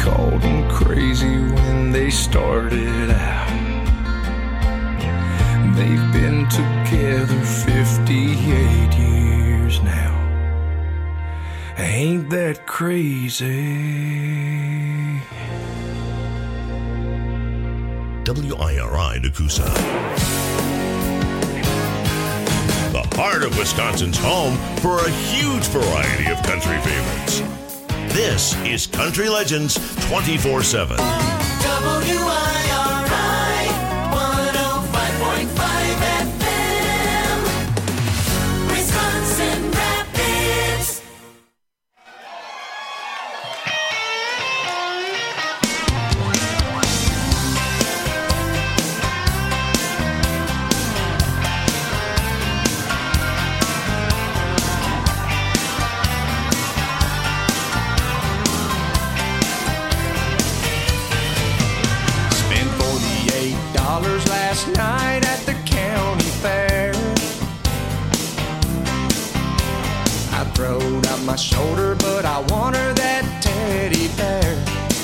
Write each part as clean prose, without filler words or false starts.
called them crazy when they started out. They've been together 58 years now. Ain't that crazy? WIRI Nakusa. The heart of Wisconsin's home for a huge variety of country favorites. This is Country Legends 24/7. WIRI 105.5 FM, Wisconsin Rapids. Last night at the county fair, I throwed out my shoulder, but I want her that teddy bear.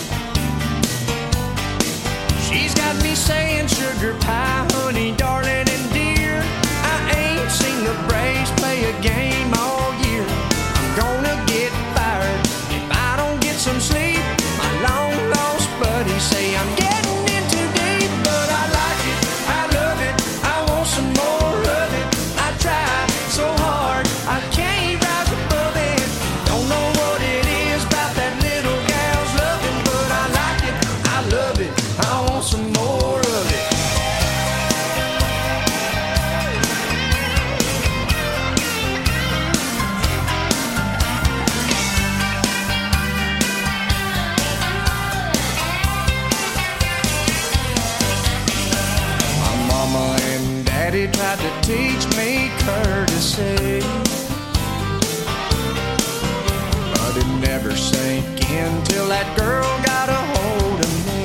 She's got me saying sugar pie, honey, darling, and dear. I ain't seen the Braves play a game all year. I'm gonna get fired if I don't get some sleep. My long lost buddies say I'm getting in too deep, but I like it, I love it, I want some more of it. I try so hard, I can't rise above it. Don't know what it is about that little gal's loving, but I like it, I love it, I want some more of it. My mama and daddy tried to teach me courtesy, but it never sank in till that girl got a hold of me.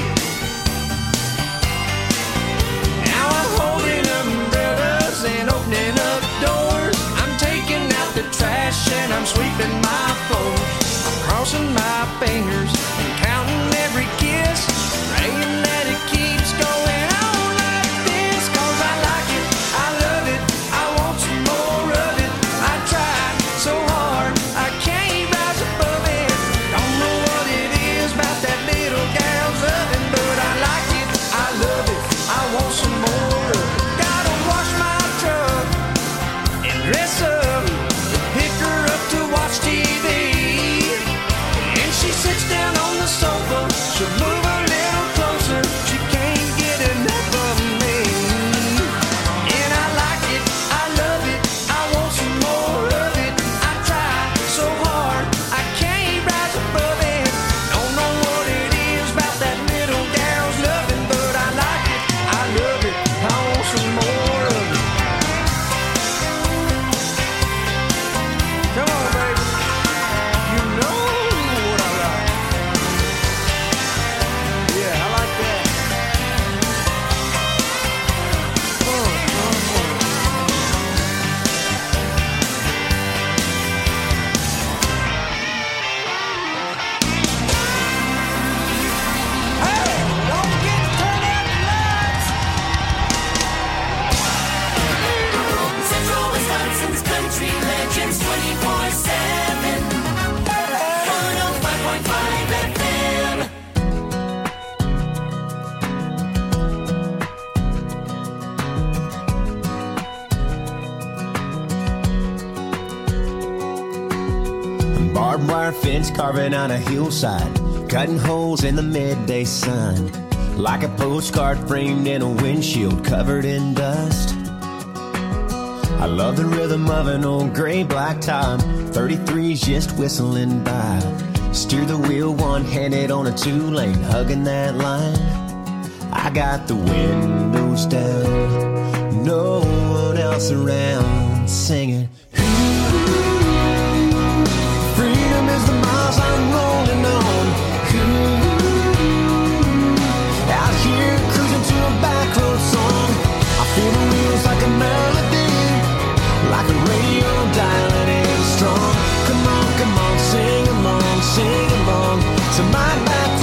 Now I'm holding umbrellas and opening up doors. I'm taking out the trash and I'm sweeping my floors. I'm crossing my fingers and counting every kiss, praying that it keeps going on like this. 'Cause I like it, I love it, I want some more of it. I try so hard, I can't rise above it. Don't know what it is about that little gal's loving, but I like it, I love it, I want some more of it. Gotta wash my truck and dress up and pick her up to watch TV. And she sits down on the sofa, she'll move a little closer, she can't get enough of me. And I like it, I love it, I want some more of it. I try so hard, I can't rise above it. Don't know what it is about that little gal's loving, but I like it, I love it, I want some more of it. Come on, baby, you know what I like. Yeah, I like that. Hey, don't forget to turn out the lights. Central Wisconsin's Country Legends 24/7, 105.5 FM. Barbed wire fence carving on a hillside, cutting holes in the midday sun, like a postcard framed in a windshield covered in dust. I love the rhythm of an old gray black top, 33's just whistling by. Steer the wheel one-handed on a two-lane, hugging that line. I got the windows down, no one else around, singing. Freedom is the miles I'm rolling on. Out here cruising to a back road song. I feel the wheels like a melody, like a radio dialing in strong. Come on, sing along to my back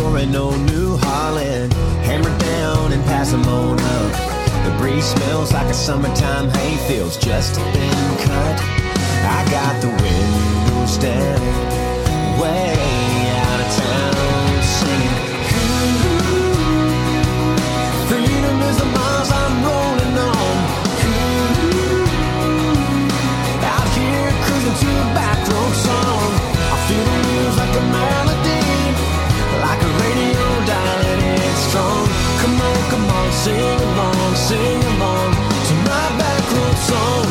for an old New Holland. Hammer down and pass them on up. The breeze smells like a summertime hayfield's just been cut. I got the windows down, way out of town, singing. Freedom is the miles I'm rolling on. Out here cruising to a back road song. I feel the wheels like a melody, like a radio dialing in strong. Come on, sing along to my back road song.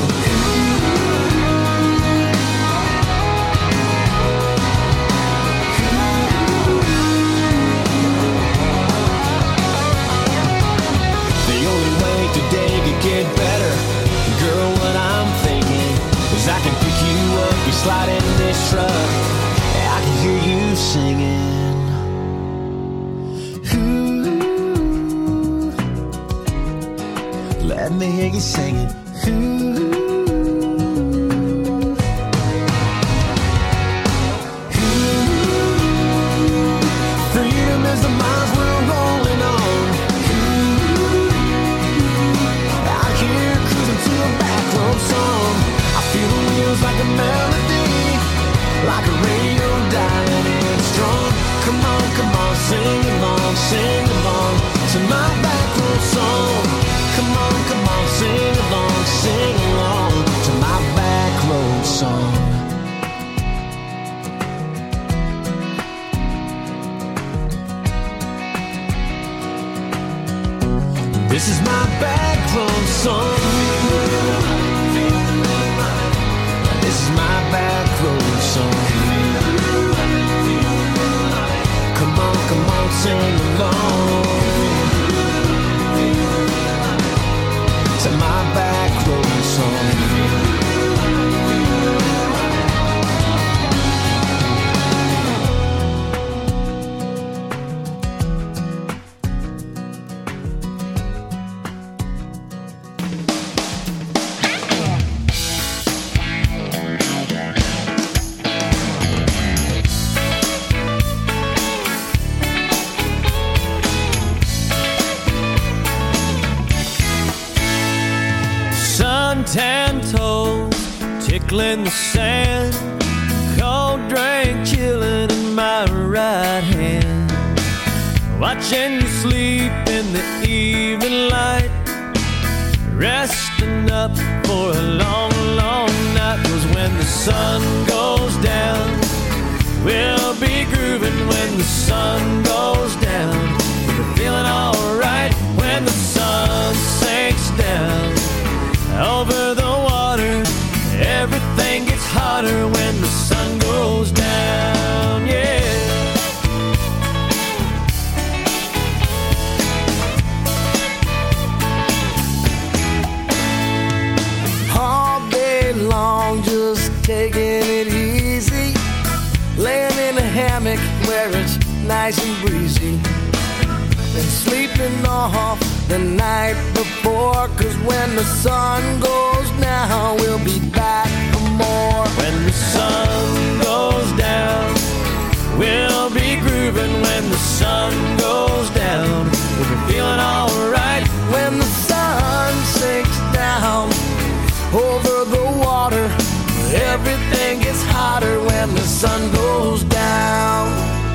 The only way today could get better, girl, what I'm thinking is I can pick you up, you slide in this truck, I can hear you singing. Let me hear you singing. Freedom is the miles we're rolling on. Out here cruising to a back road song. I feel the wheels like a melody, like a radio dialing in strong. Come on, sing along to my back road song. Come on, sing along to my back road song. This is my back road song. This is my back road song. Come on, sing along to my back road song. Tan toes tickling the sand, cold drink chilling in my right hand, watching you sleep in the evening light, resting up for a long, long night. 'Cause when the sun goes down, we'll be grooving. When the sun goes down, we're feeling alright. When the sun sinks down over the water, everything gets hotter when the sun goes down, yeah. All day long, just taking it easy, laying in a hammock where it's nice and breezy, and sleeping off the night before. 'Cause when the sun goes down, we'll be back for more. When the sun goes down, we'll be grooving. When the sun goes down, we'll be feeling alright. When the sun sinks down over the water, everything gets hotter when the sun goes down.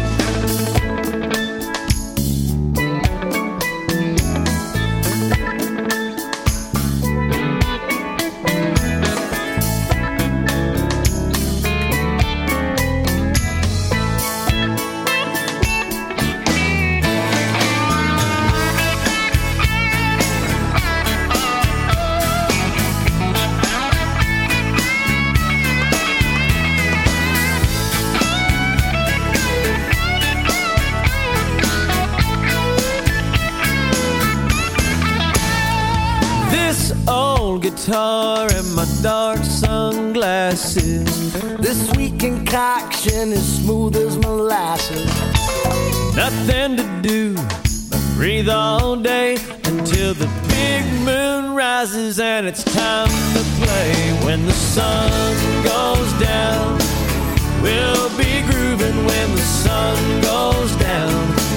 Guitar and my dark sunglasses, this sweet concoction is smooth as molasses. Nothing to do but breathe all day until the big moon rises and it's time to play. When the sun goes down, we'll be grooving. When the sun goes down,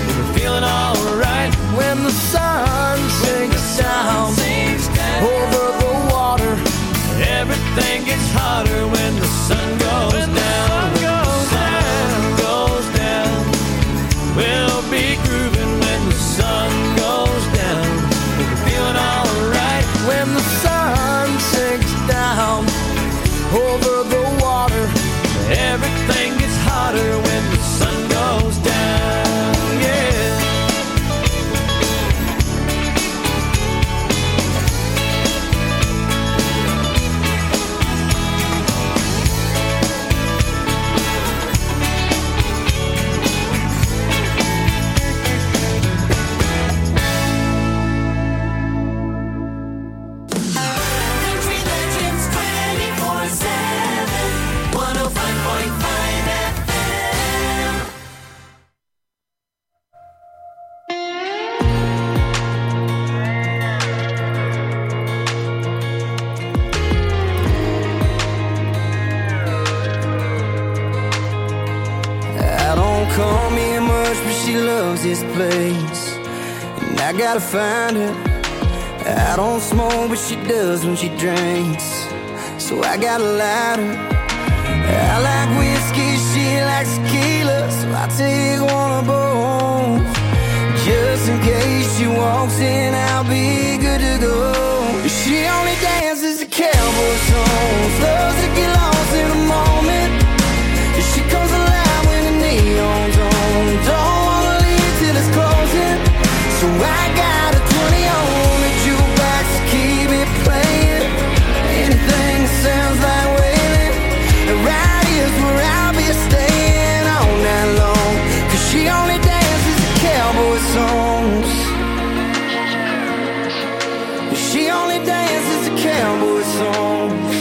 place, and I gotta find her. I don't smoke, but she does when she drinks, so I got a lighter. I like whiskey, she likes tequila, so I take one of both. Just in case she walks in, I'll be good to go. She only dances to cowboy songs, loves to get lost in a moment. She comes alive when the neon's on, don't wanna leave till it's closing. So I got a 20 on the jukebox to keep it playing. Anything that sounds like wailing, right here's where I'll be staying all night long. Cause she only dances to cowboy songs. She only dances to cowboy songs.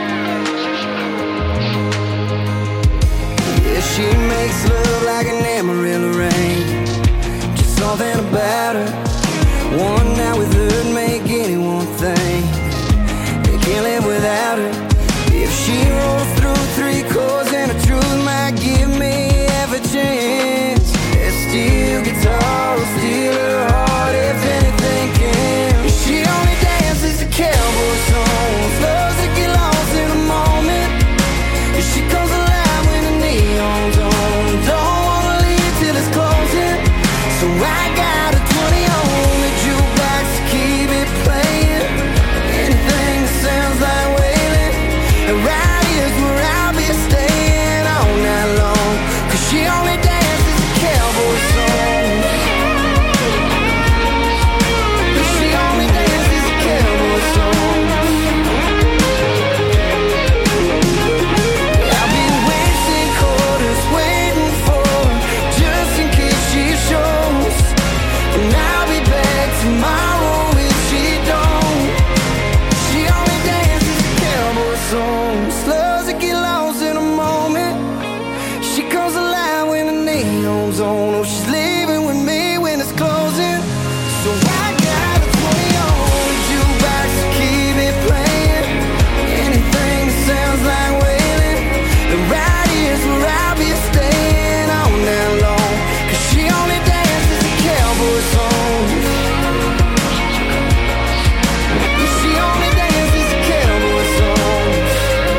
Yeah, she makes love like an Amarillo rain. Just something about her. One night with her'd make anyone think they can't live without her. If she rolls through 3 chords and the truth might give me half a chance, that steel guitar will steal her heart if anything can. She only dances to cowboy songs, loves to get lost in a moment. She comes alive when the neon's on, don't wanna leave till it's closing. So I got a 20 on the jukebox to keep it playing. Anything that sounds like wailing, and right here's where I'll be staying all night long. Cause she only dances to cowboy songs. She only dances to cowboy songs. I've been wasting quarters waiting for her, just in case she shows. And I'll be back tomorrow if she don't. She only dances to cowboy songs, loves to get lost in a moment. She comes alive when the neon's on. Oh, she's leaving with me when it's closing. So I got a 20 on the jukebox to keep it playing. Anything that sounds like wailing, and right here's where I'll be staying all night long. Cause she only dances to cowboy songs. She only dances to cowboy songs.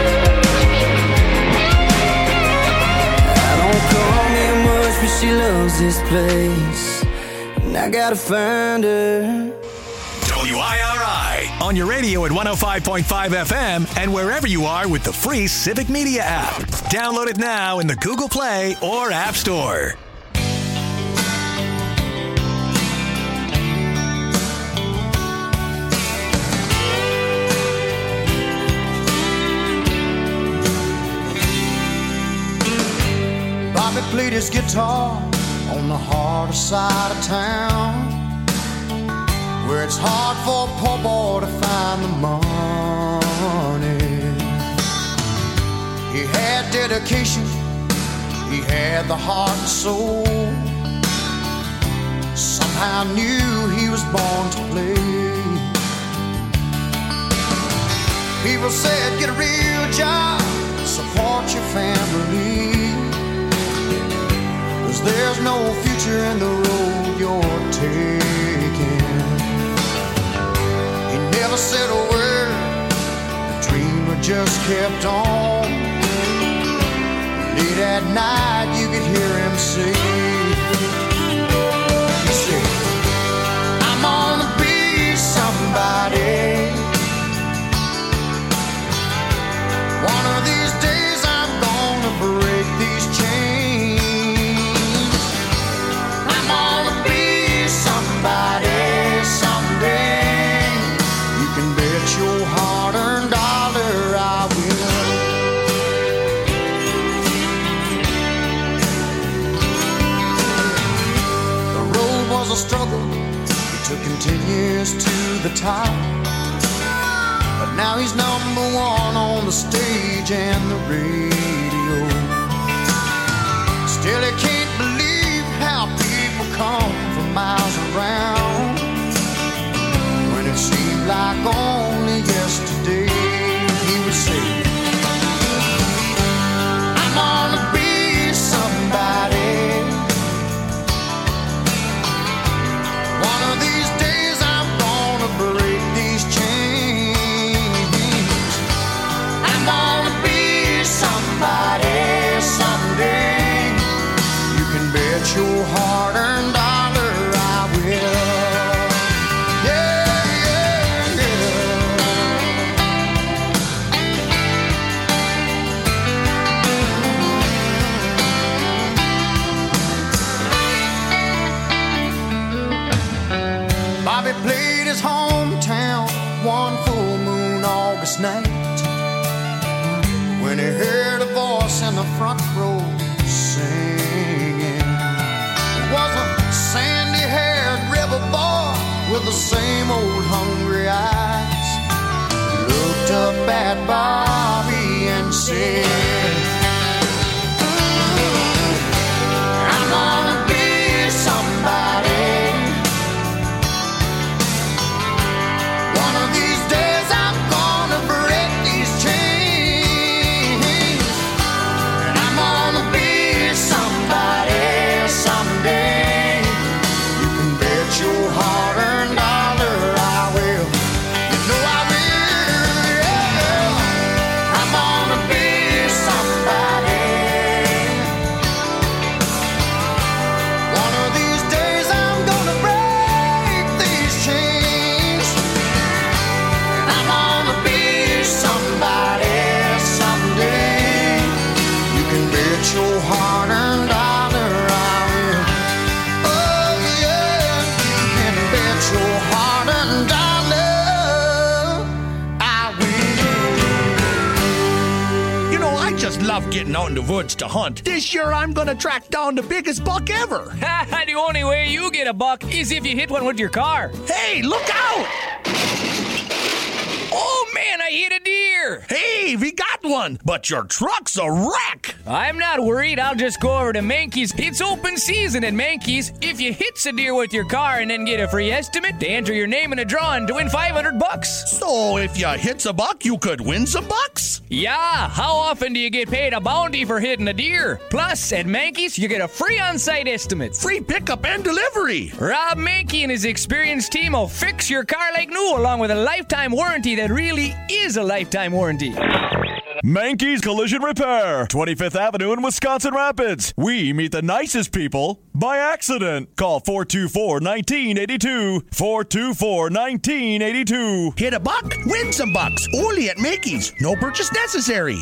I don't come here much, but she loves this place, and I gotta find her. WIRI on your radio at 105.5 FM and wherever you are with the free Civic Media app. Download it now in the Google Play or App Store. Bobby played his guitar on the harder side of town, where it's hard for a poor boy to find the money. He had dedication, he had the heart and soul. Somehow knew he was born to play. People said, get a real job, support your family, 'cause there's no future in the road you're taking. He never said a word, the dreamer just kept on. Late at night you could hear him say, he said, I'm gonna be somebody. One of these days I'm gonna break these chains. I'm gonna be somebody someday. You can bet your hard-earned dollar I will. The road was a struggle, it took him 10 years to the top. But now he's number one on the stage and the radio. Still he can't believe how people come from miles around, when it seemed like only yesterday he would say, I'm gonna be somebody. his hometown one full moon August night when he heard a voice in the front row singing. It was a sandy-haired river boy with the same old hungry eyes. He looked up at Bobby and said, I'm gonna be somebody. One of these days I'm gonna break these chains, and I'm gonna be somebody someday. You can bet your hard-earned dollar I will. You know I will, yeah. I'm gonna be somebody. One of these days I'm gonna break these chains, and I'm gonna be somebody someday. You can bet your hard-earned dollar I will. Oh yeah, you can bet your hard-earned dollar I will. You know, I just love getting out in the woods to hunt. This year I'm gonna track down the biggest buck ever. The only way you get a buck is if you hit one with your car. Hey, look out! Oh man, I hit a deer! Hey, we got one, but your truck's a wreck. I'm not worried, I'll just go over to Mankey's. It's open season at Mankey's. If you hit a deer with your car and then get a free estimate, they enter your name in a drawing to win $500. So if you hit a buck, you could win some bucks? Yeah, how often do you get paid a bounty for hitting a deer? Plus, at Mankey's, you get a free on-site estimate. Free pickup and delivery. Rob Mankey and his experienced team will fix your car like new, along with a lifetime warranty that really is a lifetime warranty. Mankey's Collision Repair, 25th Avenue in Wisconsin Rapids. We meet the nicest people by accident. Call 424-1982. 424-1982. Hit a buck, win some bucks. Only at Mankey's. No purchase necessary.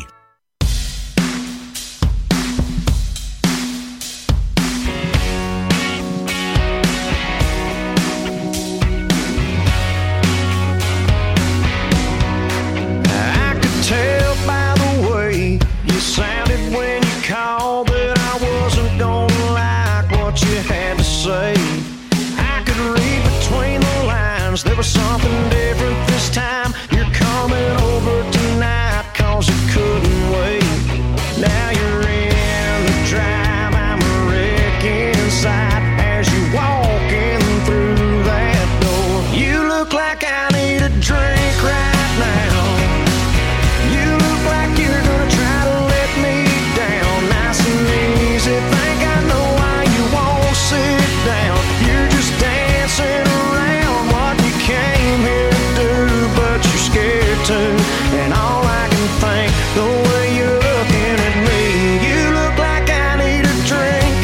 I could tell by the way you sounded when you called that I wasn't gonna like what you had to say. I could read between the lines, there was something different this time. You're coming over tonight cause you couldn't wait. Now you're in the drive, I'm a wreck inside as you walking through that door. You look like I need a drink right now. You look like you're gonna try to let me down. Nice and easy, think I know why you won't sit down. You're just dancing around what you came here to do, but you're scared to. And all I can think, the way you're looking at me, you look like I need a drink.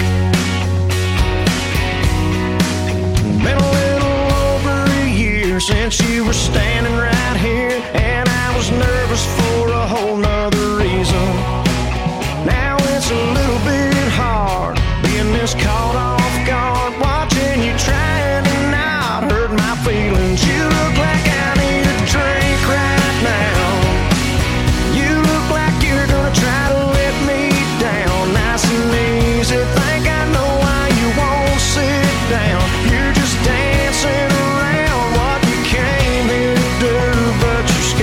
Been a little over a year since you were standing right here, and I was nervous for a whole nother reason. Now it's a little bit hard being this caught off guard, watching you trying to not hurt my feelings. You look like I need a drink right now. You look like you're gonna try to let me down. Nice and easy, think I know why you won't sit down. You're just dancing around what you came here to do, but you're scared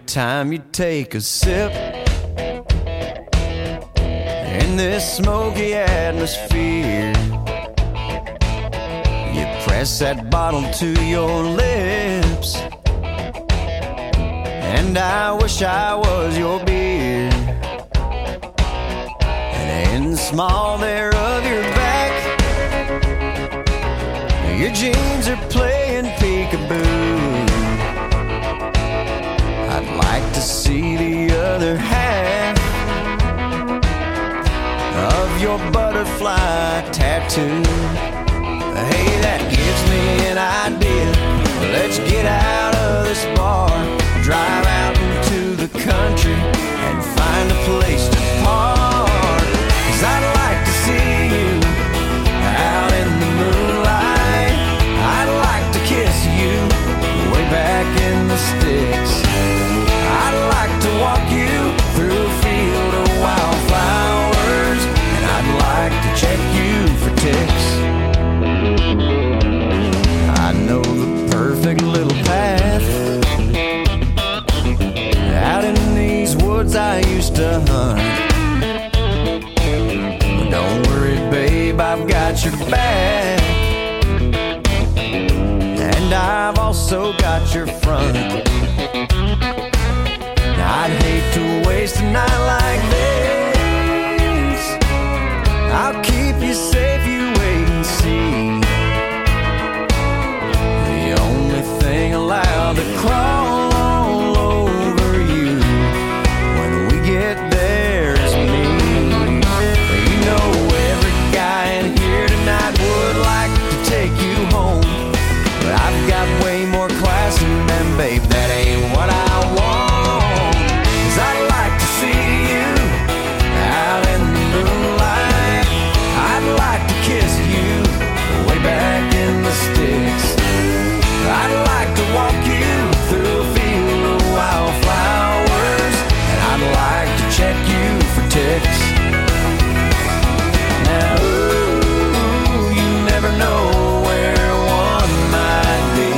time you take a sip in this smoky atmosphere, you press that bottle to your lips, and I wish I was your beer. And in the small there of your back, your jeans are playing peekaboo. I'd like to see the other half of your butterfly tattoo. Hey, that gives me an idea. Let's get out of this bar, drive out into the country, and find a place to park. 'Cause I'd like to see you out in the moonlight. I'd like to kiss you way back in the sticks. I'd like to walk you through a field of wildflowers, and I'd like to check you for ticks. I know the perfect little path out in these woods I used to hunt. But don't worry, babe, I've got your back, and I've also got your front. I'd hate to waste a night like this. I'll keep you safe, you wait and see. The only thing allowed to crawl all over you when we get there is me. You know every guy in here tonight would like to take you home, but I've got way more class than them, babe, that ain't what I want. I'd like to see you out in the moonlight. I'd like to kiss you way back in the sticks. I'd like to walk you through a field of wildflowers, and I'd like to check you for ticks. Now, ooh, you never know where one might be.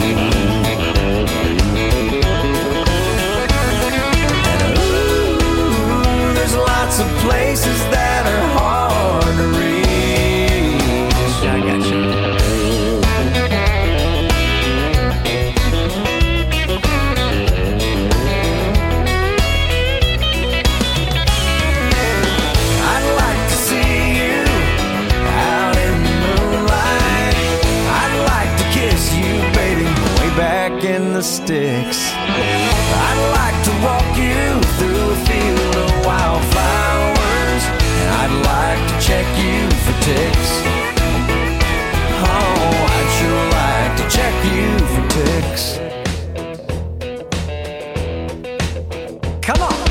Lots of places that are hard to reach. I got you. I'd like to see you out in the moonlight. I'd like to kiss you, baby, way back in the sticks. I'd like to walk you through a field of wildflowers, and I'd like to check you for ticks. Oh, I'd sure like to check you for ticks. Come on.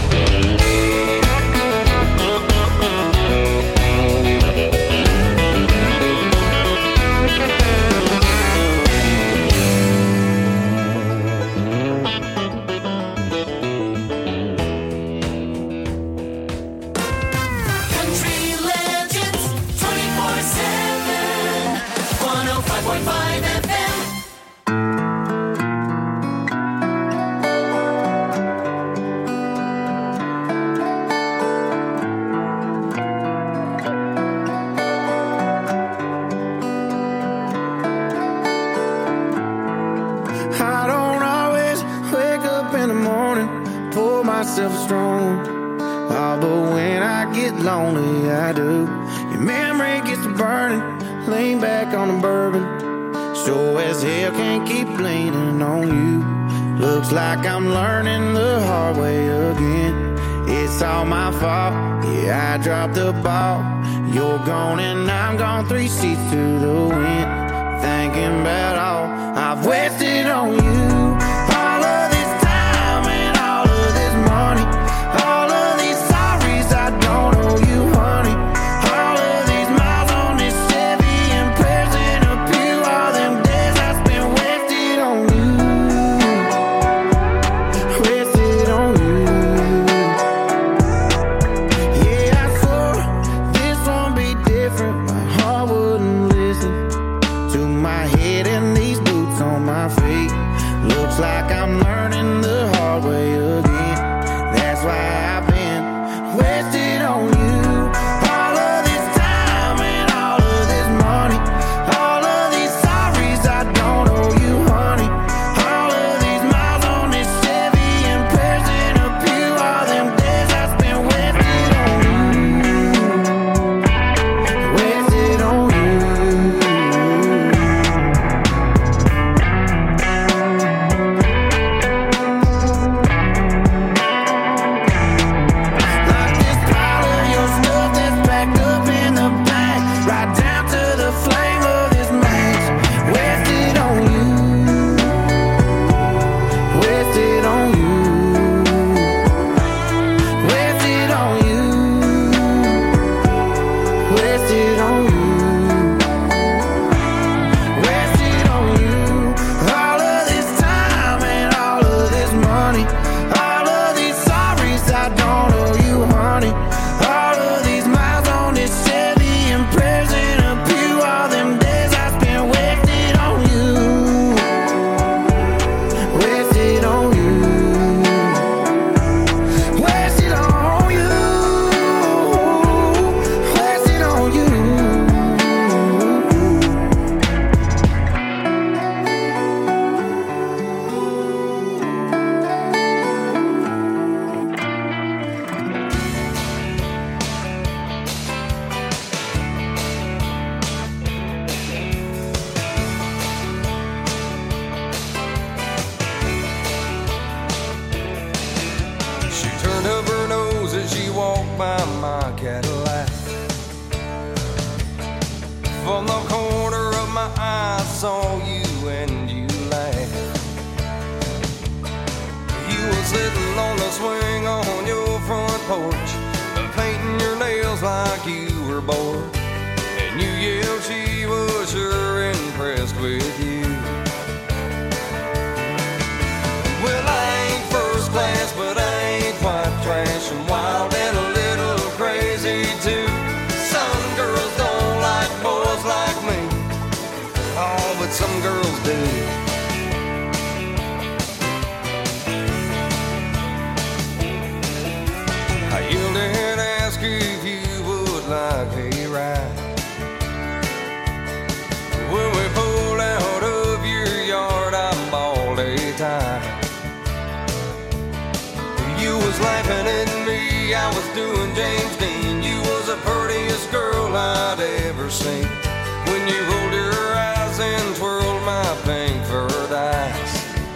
Like I'm learning the hard way again. It's all my fault. Yeah, I dropped the ball. You're gone and I'm gone, 3 seats to the wind. Thinking about all I've wasted on you. All of this time and all of this money. All of these sorries I don't owe you, honey. All of these miles on this Chevy and prayers in a pew. All them days I spent wasted on you. Like I'm learning the hard way Cadillac. From the corner of my eye, I saw you and you laughed. You were sitting on the swing on your front porch, painting your nails like you were bored. And you yelled she was sure impressed with you. Well, I ain't first class, but I ain't quite trash. I'm wild and a little crazy too. Some girls don't like boys like me. Oh, but some girls do. I yelled and asked if you would like a ride. When we pulled out of your yard, I bawled a tie. You was laughing at me, I was doing James Dean. You was the prettiest girl I'd ever seen. When you rolled your eyes and twirled my pink fur dice.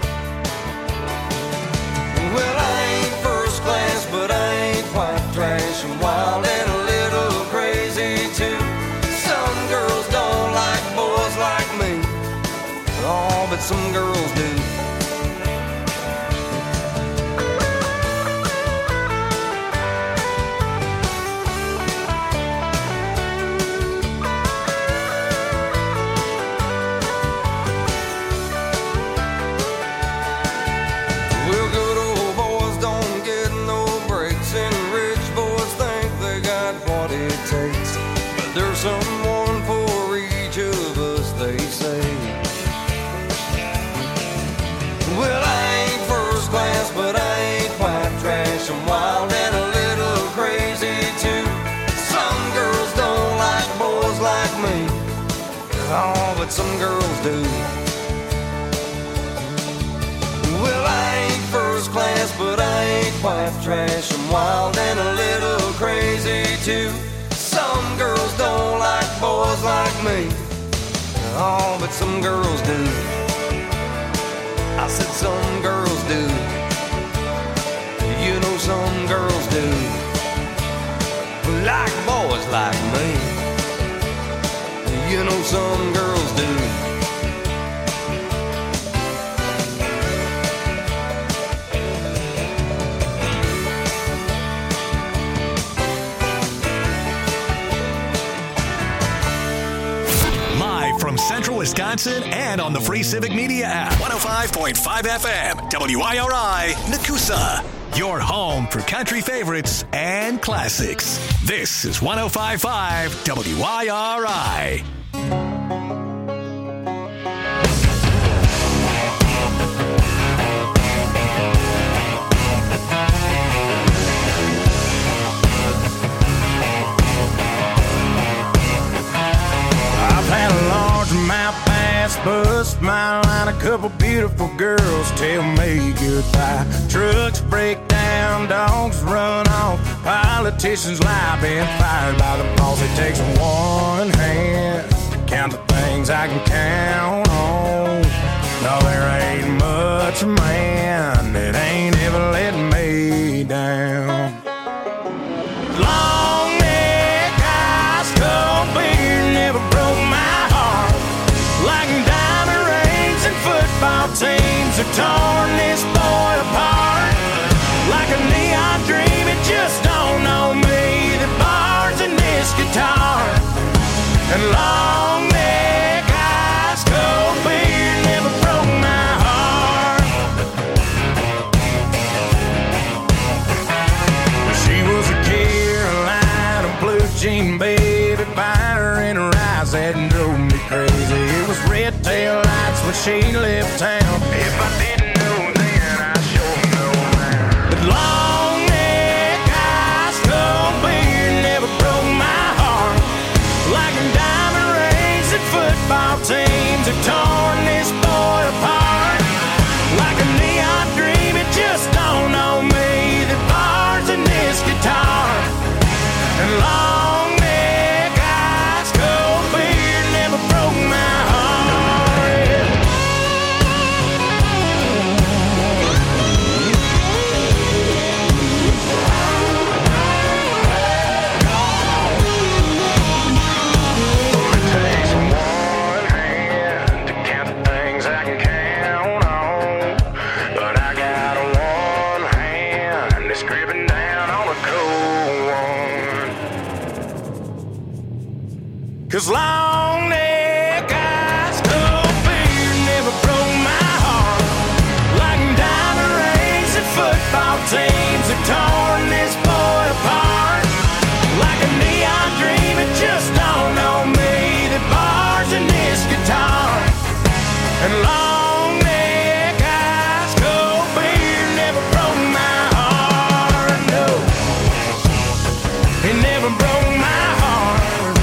Well, I ain't first class, but I ain't quite trash. I'm wild and a little crazy too. Some girls don't like boys like me. Oh, but some girls do. There's someone for each of us, they say. Well, I ain't first class, but I ain't quite trash. I'm wild and a little crazy too. Some girls don't like boys like me. Oh, but some girls do. Well, I ain't first class, but I ain't quite trash. I'm wild and a little crazy too. Some girls don't like boys like me. Oh, but some girls do. I said some girls do. You know some girls do. Like boys like me. You know some girls do. From Central Wisconsin and on the free Civic Media app. 105.5 FM, WIRI, Nakusa. Your home for country favorites and classics. This is 105.5 WIRI. Mouth bass, bust my line. A couple beautiful girls tell me goodbye. Trucks break down, dogs run off. Politicians lie, been fired by the boss. It takes one hand to count the things I can count on. No, there ain't much man that ain't ever let me down. Long neck, ice cold beer never broke my heart. Like diamond rings and football teams have torn this boy apart. Like a neon dream, it just don't know me. The bars in this guitar and long neck, ice cold beer never broke my heart. She was a Carolina blue jean baby, fire in her eyes that drove me crazy. It was red tail lights when she left town. If I didn't know then, I sure know now. But long neck, ice cold beer never broke my heart. Like diamond rings and football teams have torn this boy apart. Like a neon dream, it just don't know me. The bars in this guitar and long neck, ice cold beer never broke my heart. 'cause long neck eyes cold beer never broke my heart. Like diamond rings and football teams have torn this boy apart. Like a neon dream, it just dawned on me that bars and this guitar and long neck eyes cold beer never broke my heart. No, it never broke my heart.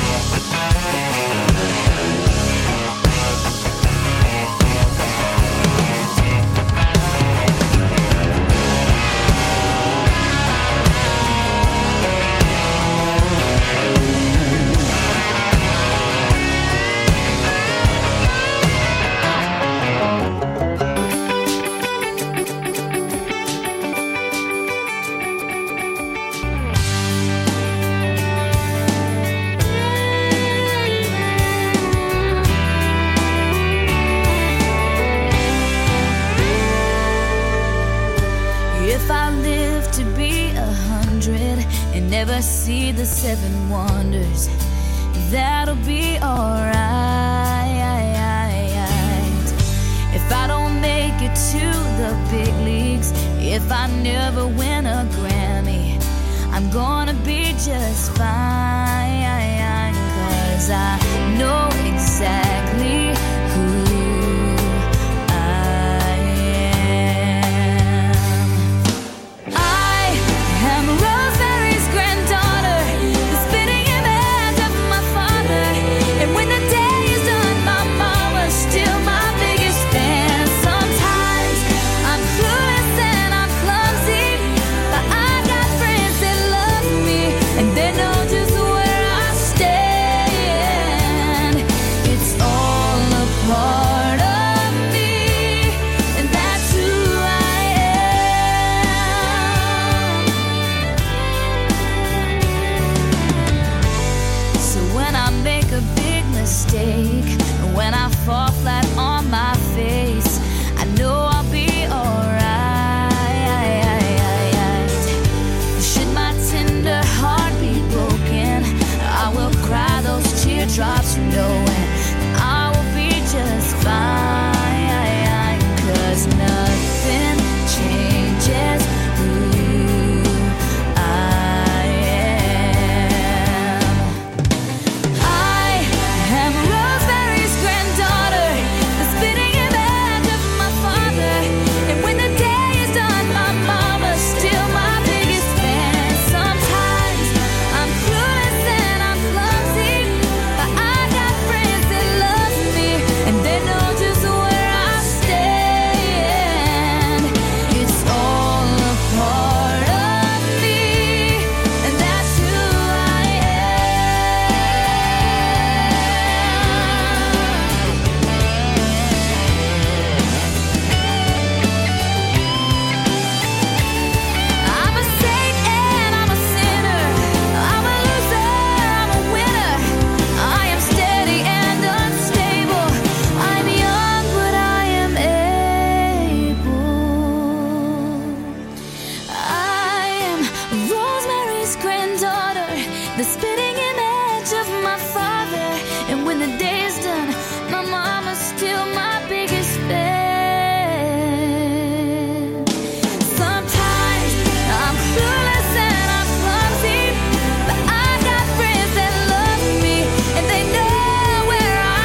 If I live to be 100 and never see the 7 wonders, that'll be alright. If I don't make it to the big leagues, if I never win a Grammy, I'm gonna be just fine, 'cause I know exactly who I am. I am Rosemary's granddaughter, the spitting image of my father. And when the day is done, my mama's still my biggest fan. Sometimes I'm clueless and I'm clumsy, but I got friends that love me and they know just where I stand. It's all a part of me, and that's who I am. So when I make a big mistake, when I fall flat on my face, I know I'll be alright. Should my tender heart be broken, I will cry those teardrops knowing I will be just fine, 'cause nothing changes who I am. I am Rosemary's granddaughter, the spitting image of my father. And when the day is done, my mama's still my biggest fan. Sometimes I'm clueless and I'm clumsy, but I got friends that love me and they know just where I stand. It's all a part of me, and that's who I I'm a saint and I'm a sinner. I'm a loser, I'm a winner. I am steady and unstable. I'm young, but I am able. I am Rosemary's granddaughter, the spitting image of my father. And when the day is done, my mama's still my biggest fan. Sometimes I'm clueless and I'm clumsy, but I got friends that love me and they know where I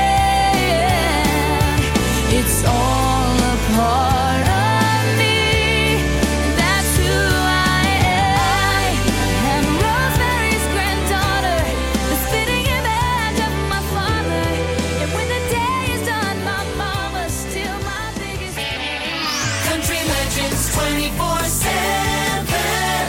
stand. It's all a part of me, and that's who I am. Rosemary's granddaughter, the spitting image of my father. And when the day is done, my mama's still my biggest fan. Country Legends 24/7.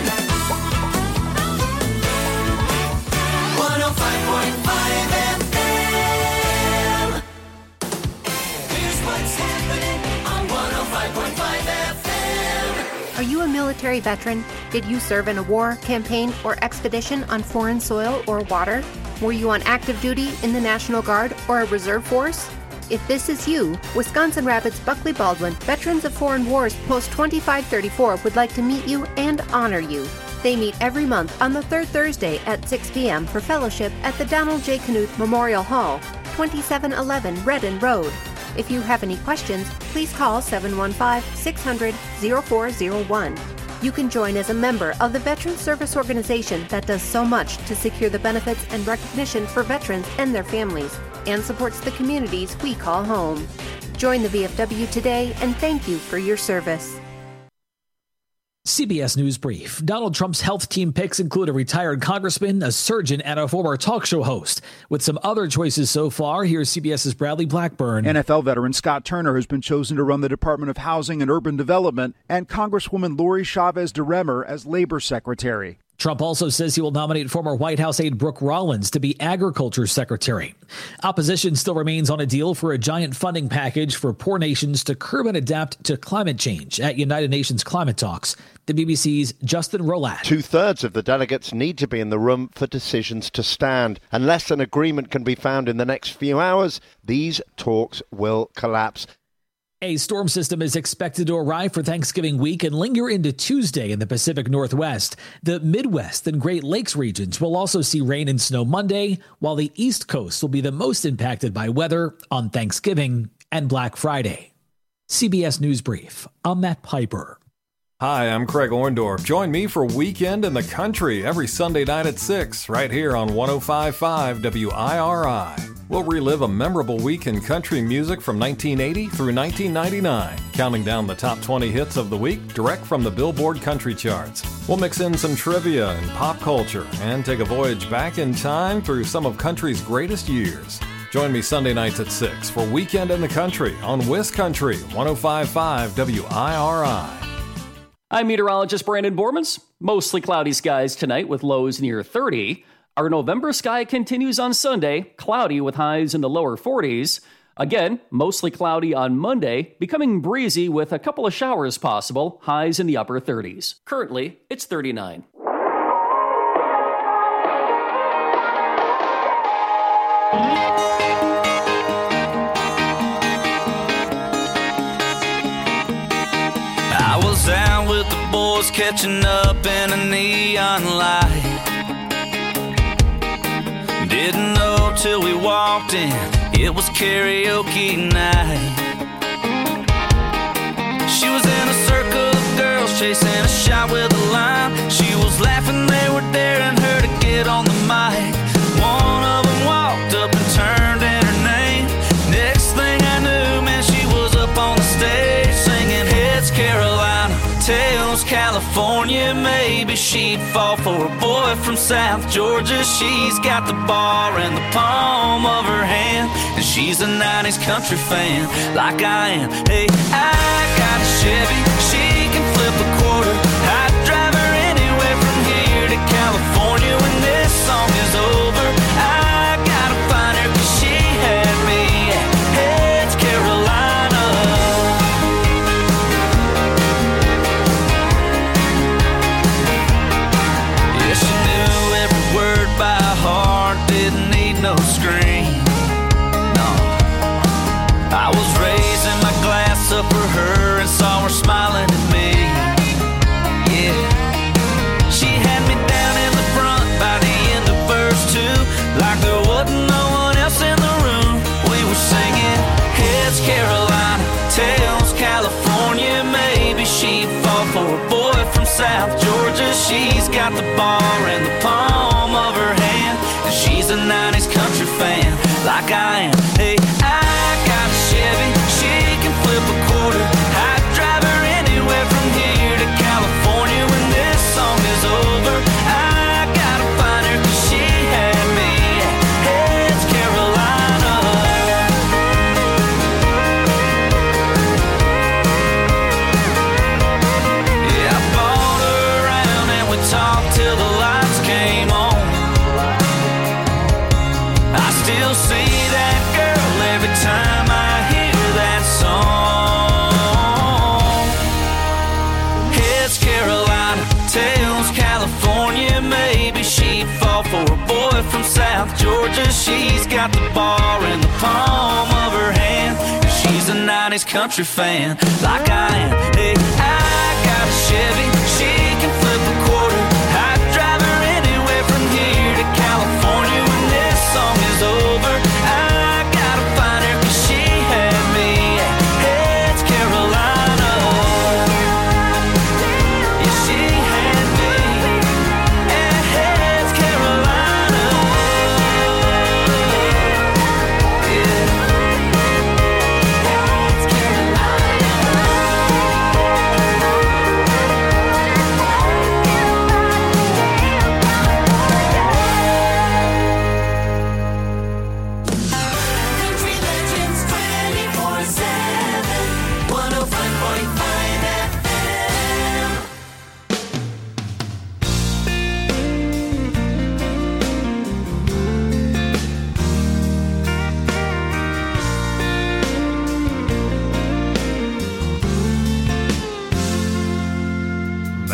105.5 FM. Here's what's happening on 105.5 FM. Are you a military veteran? Did you serve in a war, campaign, or expedition on foreign soil or water? Were you on active duty in the National Guard or a reserve force? If this is you, Wisconsin Rapids Buckley Baldwin Veterans of Foreign Wars Post 2534 would like to meet you and honor you. They meet every month on the third Thursday at 6 p.m. for fellowship at the Donald J. Knuth Memorial Hall, 2711 Redden Road. If you have any questions, please call 715-600-0401. You can join as a member of the Veteran Service Organization that does so much to secure the benefits and recognition for veterans and their families, and supports the communities we call home. Join the VFW today, and thank you for your service. CBS News Brief. Donald Trump's health team picks include a retired congressman, a surgeon, and a former talk show host. With some other choices so far, here's CBS's Bradley Blackburn. NFL veteran Scott Turner has been chosen to run the Department of Housing and Urban Development, and Congresswoman Lori Chavez DeRemer as Labor Secretary. Trump also says he will nominate former White House aide Brooke Rollins to be Agriculture Secretary. Opposition still remains on a deal for a giant funding package for poor nations to curb and adapt to climate change at United Nations climate talks. The BBC's Justin Rolat. 2/3 of the delegates need to be in the room for decisions to stand. Unless an agreement can be found in the next few hours, these talks will collapse. A storm system is expected to arrive for Thanksgiving week and linger into Tuesday in the Pacific Northwest. The Midwest and Great Lakes regions will also see rain and snow Monday, while the East Coast will be the most impacted by weather on Thanksgiving and Black Friday. CBS News Brief. I'm Matt Piper. Hi, I'm Craig Orndorff. Join me for Weekend in the Country every Sunday night at 6, right here on 105.5 WIRI. We'll relive a memorable week in country music from 1980 through 1999, counting down the top 20 hits of the week direct from the Billboard Country Charts. We'll mix in some trivia and pop culture and take a voyage back in time through some of country's greatest years. Join me Sunday nights at 6 for Weekend in the Country on WisCountry 105.5 WIRI. I'm meteorologist Brandon Bormans. Mostly cloudy skies tonight with lows near 30. Our November sky continues on Sunday, cloudy with highs in the lower 40s. Again, mostly cloudy on Monday, becoming breezy with a couple of showers possible, highs in the upper 30s. Currently, it's 39. I was out with the boys catching up in a neon light. Didn't know till we walked in, it was karaoke night. She was in a circle of girls chasing a shot with a line. She was laughing, they were daring her to get on the mic. One of them walked up and turned in her name. Next thing I knew, man, she was up on the stage singing Heads Carolina, Tails California. Maybe she'd fall for a boy from South Georgia. She's got the bar in the palm of her hand, and she's a 90s country fan like I am. Hey, I got a Chevy, she can flip a quarter. I'd drive her anywhere from here to California when this song is over. I gotta find her 'cause she had me at Heads Carolina. Yeah, she knew every word by heart, didn't need no screen. No, I was raising my glass up for her and saw her smiling at me. Yeah, she had me down in the front by the end of verse 2, like there wasn't no one else in the room. We were singing Heads Carolina, Tails California. Maybe she'd fall for a boy from South Georgia. She's got the bar in the palm of her hand, and she's a 90s country fan like I am. Hey, I got a Chevy, she can flip a quarter. I'd drive her anywhere from here to California when this song is over. I gotta find her 'cause she had me at Heads Carolina. Yeah, I bought her around and we talked till the lights came on. I still see that girl every time I hear that song. Heads Carolina, Tails California. Maybe she'd fall for a boy from South Georgia. She's got the bar in the palm of her hand, and she's a 90s country fan like I am. Hey, I got a Chevy, she can flip a quarter.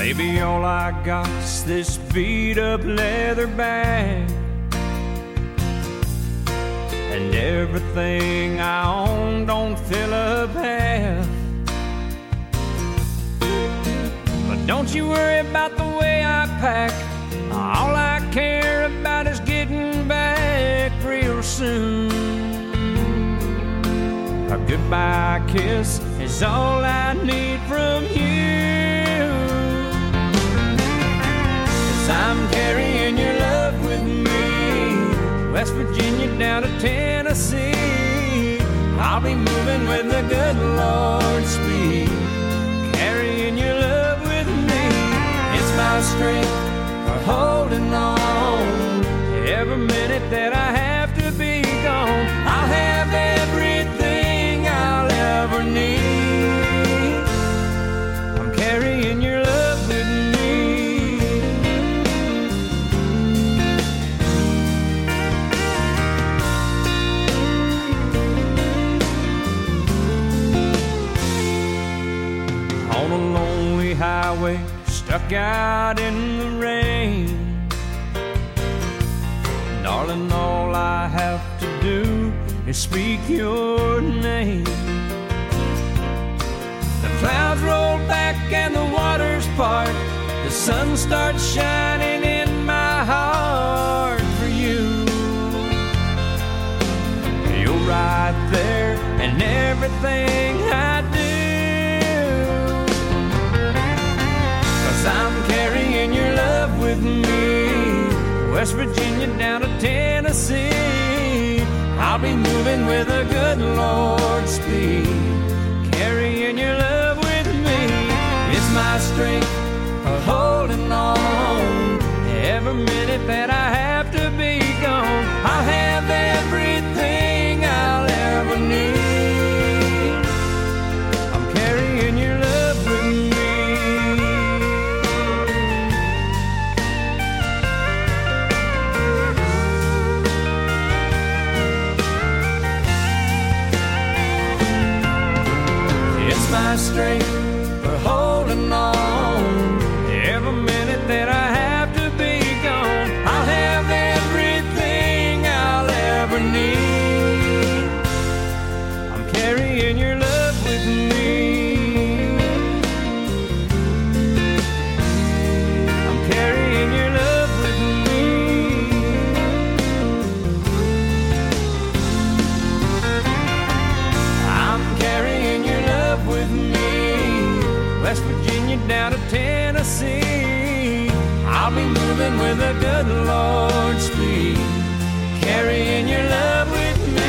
Baby, all I got's this beat up leather bag, and everything I own don't fill up half. But don't you worry about the way I pack. All I care about is getting back real soon. A goodbye kiss is all I need from you. 'Cause I'm carrying your love with me, West Virginia down to Tennessee. I'll be moving with the good Lord's speed, carrying your love with me. It's my strength for holding on. Every minute that I have to be gone, I'll have everything I'll ever need. I'm carrying your love with me. On a lonely highway, stuck out in the rain, darling, all I have to do is speak your name. The clouds roll back and the waters part, the sun starts shining in my heart for you. You're right there in everything I do, 'cause I'm carrying your love with me, West Virginia down to Tennessee. I'll be moving with a good Lord's speed, carrying your love with me. It's my strength for holding on. Every minute that I have to be gone, I'll have everything I'll ever need. I'm carrying your love with me. My strength for holding on. Every minute that I have to be gone, I'll have everything I'll ever need. I'm carrying your love with me. I'm carrying your love with me. I'm carrying your love with me, West Virginia down to Tennessee. I'll be moving with a good Lord's speed, carrying your love with me.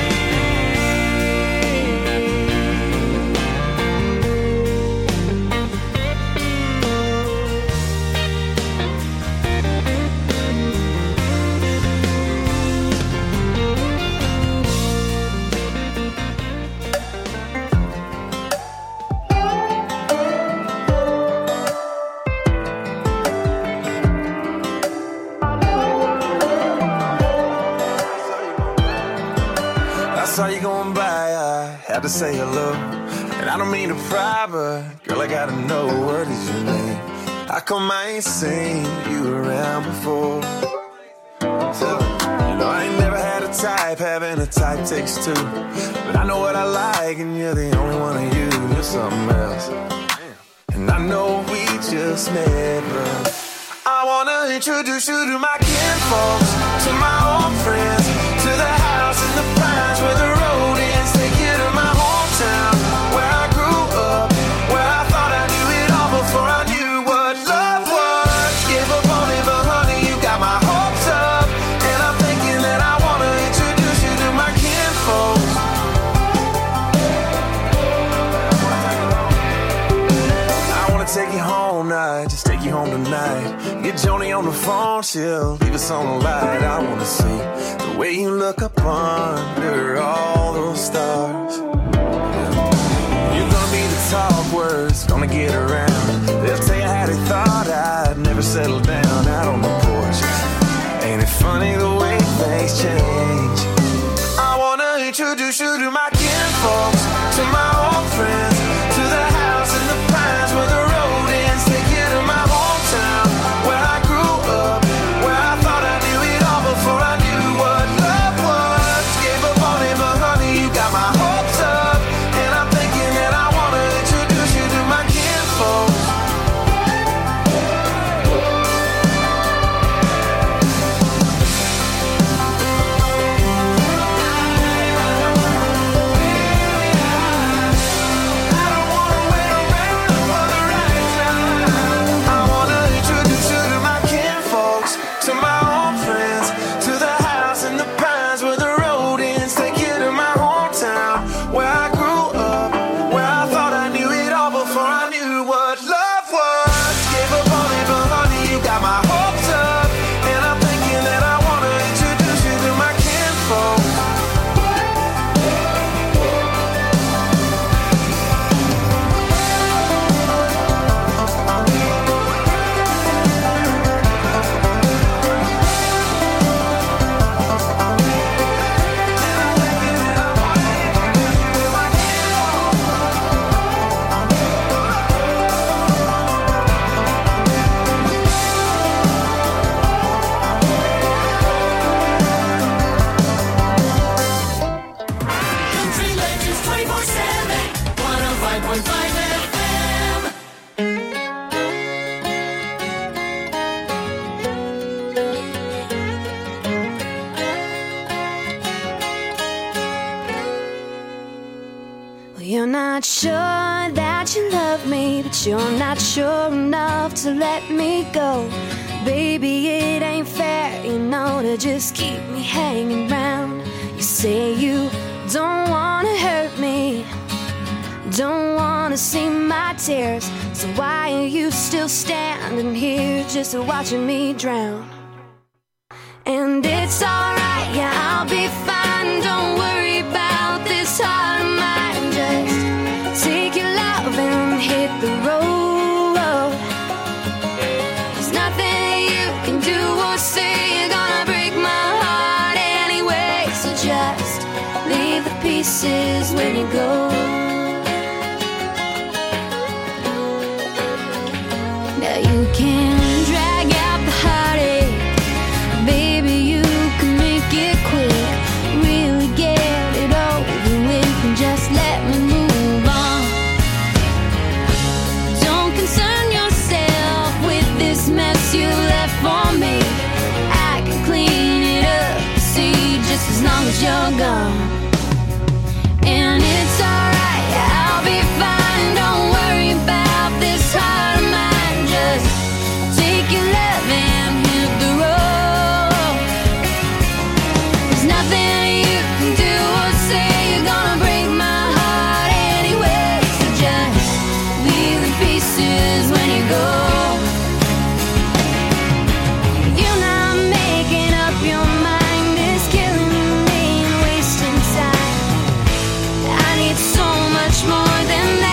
Saw you going by, I had to say hello. And I don't mean to pry, but girl, I gotta know, what is your name? How come I ain't seen you around before? So, you know, I ain't never had a type, having a type takes two. But I know what I like, and you're the only one of you. You're something else. And I know we just met, but I wanna introduce you to my kinfolks, to my old friends, to the house in the pines where the road ends. Take you to my hometown, where I grew up, where I thought I knew it all before I knew what love was. Give up on me, but honey, you got my hopes up. And I'm thinking that I wanna introduce you to my kinfolks. I wanna take you home night, just take you home tonight. Get Joni on the phone, she'll leave us on the light. I wanna see the way you look up under all those stars. You're gonna be the talk words, gonna get around. They'll tell you how they thought I'd never settle down out on the porch. Ain't it funny the way things change? I wanna introduce you to my kinfolks, to my old friends, to the house in the pines where the road ends. Take you to my home. you're not sure enough to let me go. Baby, it ain't fair, you know, to just keep me hanging round. You say you don't wanna hurt me, don't wanna see my tears, so why are you still standing here just watching me drown? And it's alright, yeah, I'll be fine, don't worry about this heart of mine. Just take your love and hit the road. There's nothing you can do or say, you're gonna break my heart anyway. So just leave the pieces when you go. Now you can drag out the heartache, baby, you can make it quick. Really get it over with and just let me move on. Don't concern yourself with this mess you left for me. I can clean it up, see, just as long as you're gone. And it's alright, I'll be fine, don't worry about this heart of mine. Just take your love and hit the road. There's nothing you can do or say, you're gonna break my heart anyway. So just leave the pieces when you go. You're not making up your mind, it's killing me and wasting time. I need so much more than that.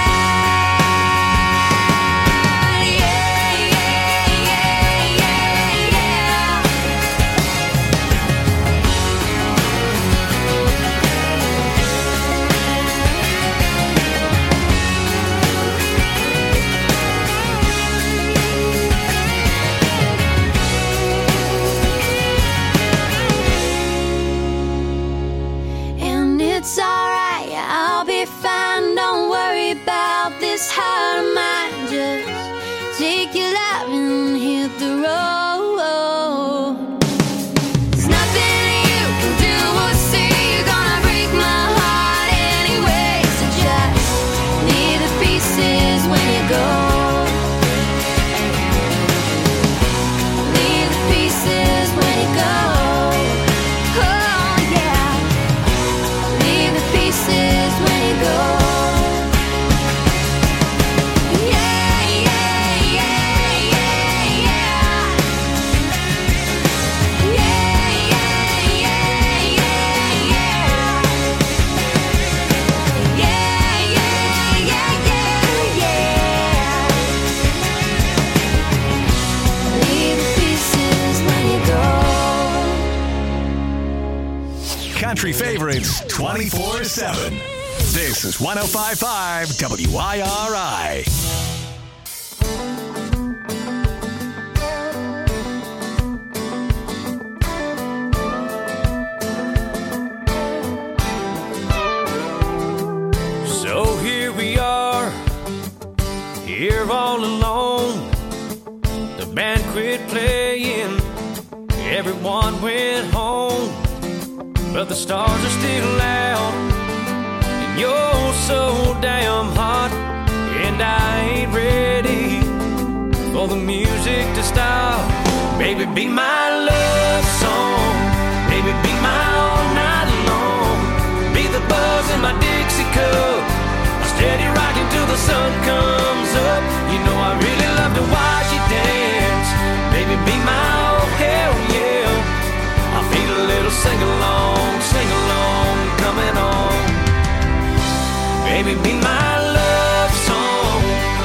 And it's alright, I'll be fine, don't worry about this heart of mine. Just take your love and hit the road. There's nothing you can do or say, you're gonna break my heart anyway. So just leave the pieces when you go. Leave the pieces when you go. Oh yeah. Leave the pieces when you go. Yeah, yeah, yeah, yeah, yeah. Yeah, yeah, yeah, yeah, yeah. Yeah, yeah, yeah, yeah, yeah. Leave the pieces when you go. Country favorites 24/7. This is 105.5 WIRI. So here we are, here all alone. The band quit playing, everyone went home. But the stars are still out, and you're so damn hot. And I ain't ready for the music to stop. Baby, be my love song. Baby, be my all night long. Be the buzz in my Dixie cup, steady rocking till the sun comes up. You know I really love to watch you dance. Baby, be my oh hell yeah. I feel a little sing-along coming on. Baby, be my love song.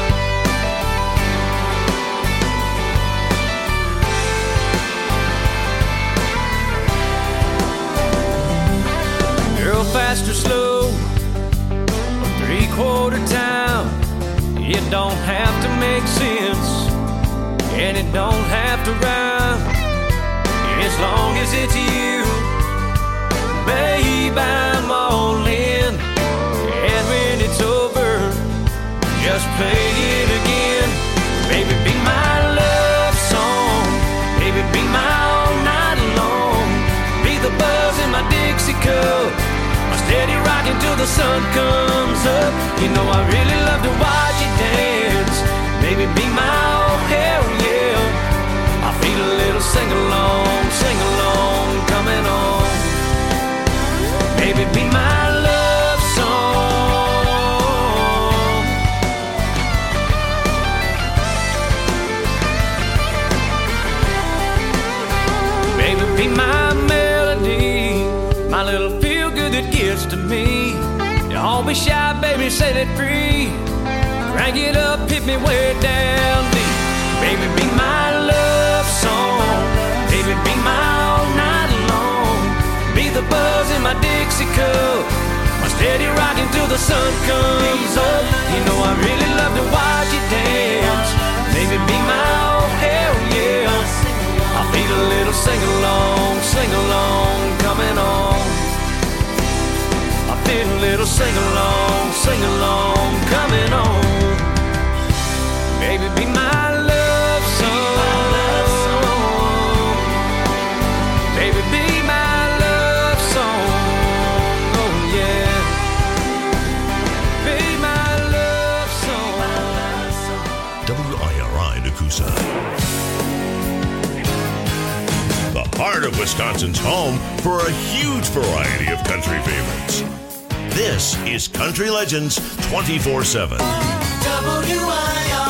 Girl, fast or slow, three-quarter time. It don't have to make sense, and it don't have to rhyme. As long as it's you, babe, I'm all in. And when it's over, just play it again. Baby, be my love song. Baby, be my all night long. Be the buzz in my Dixie cup, steady rocking till the sun comes up. You know I really love to watch you dance. Baby, be my oh hell yeah. I feel a little sing along, coming on. Baby, be my love song. Baby, be my melody, my little feel good that gets to me. Don't be shy, baby, set it free. Crank it up, hit me way down deep. Baby, be my love song. Baby, be my all night long. Be the buzz in my Dixie cup, my steady rockin' till the sun comes up. You know I really love to watch you dance. Baby, be my oh hell yeah. I feel a little sing along, coming on. I feel a little sing along, coming on. Baby, be my love song. Baby, be my love song. Oh yeah. Be my love song. WIRI Nakusa. The heart of Wisconsin's home for a huge variety of country favorites. This is Country Legends 24/7. WIR